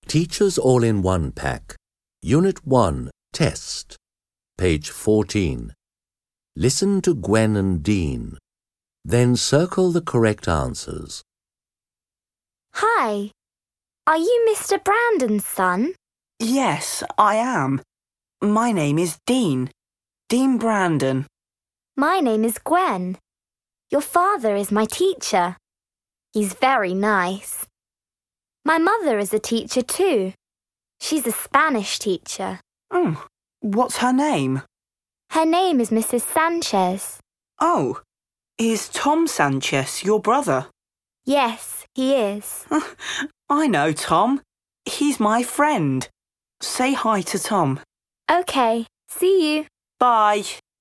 Teachers All-in-One Pack, Unit 1, Test, page 14. Listen to Gwen and Dean. Then circle the correct answers. Hi, are you Mr. Brandon's son? Yes, I am. My name is Dean. Dean Brandon. My name is Gwen. Your father is my teacher. He's very nice. My mother is a teacher too. She's a Spanish teacher. What's her name? Her name is Mrs. Sanchez. Oh, is Tom Sanchez your brother? Yes, he is. I know Tom. He's my friend. Say hi to Tom. Okay, see you. Bye.